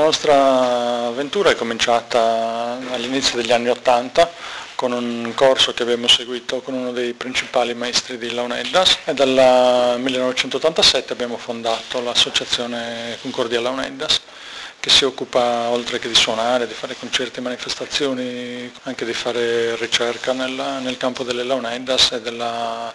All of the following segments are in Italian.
nostra avventura è cominciata all'inizio degli anni '80 con un corso che abbiamo seguito con uno dei principali maestri di Launeddas e dal 1987 abbiamo fondato l'associazione Concordia Launeddas, che si occupa, oltre che di suonare, di fare concerti e manifestazioni, anche di fare ricerca nel campo delle Launeddas e della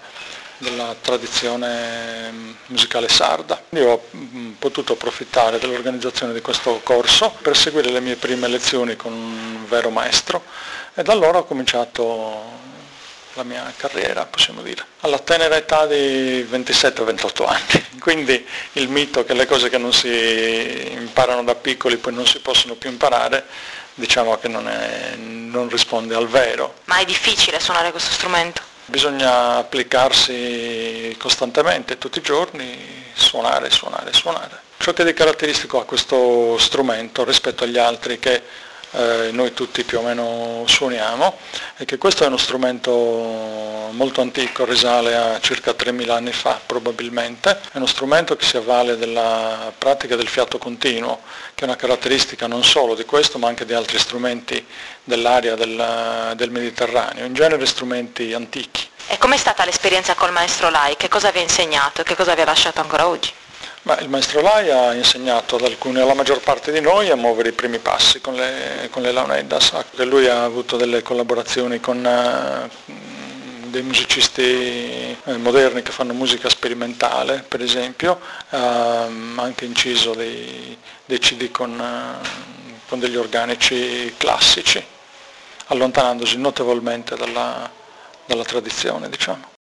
tradizione musicale sarda. Io ho potuto approfittare dell'organizzazione di questo corso per seguire le mie prime lezioni con un vero maestro e da allora ho cominciato la mia carriera, possiamo dire, alla tenera età di 27-28 anni. Quindi il mito che le cose che non si imparano da piccoli poi non si possono più imparare, diciamo che non risponde al vero. Ma è difficile suonare questo strumento? Bisogna applicarsi costantemente, tutti i giorni, suonare. Ciò che di caratteristico ha questo strumento rispetto agli altri che noi tutti più o meno suoniamo è che questo è uno strumento molto antico, risale a circa 3.000 anni fa probabilmente, è uno strumento che si avvale della pratica del fiato continuo, che è una caratteristica non solo di questo ma anche di altri strumenti dell'area del Mediterraneo, in genere strumenti antichi. E com'è stata l'esperienza col maestro Lai? Che cosa vi ha insegnato e che cosa vi ha lasciato ancora oggi? Il maestro Lai ha insegnato alla maggior parte di noi a muovere i primi passi con le Launeddas. Lui ha avuto delle collaborazioni con dei musicisti moderni che fanno musica sperimentale, per esempio, ha anche inciso dei CD con degli organici classici, allontanandosi notevolmente dalla tradizione, diciamo.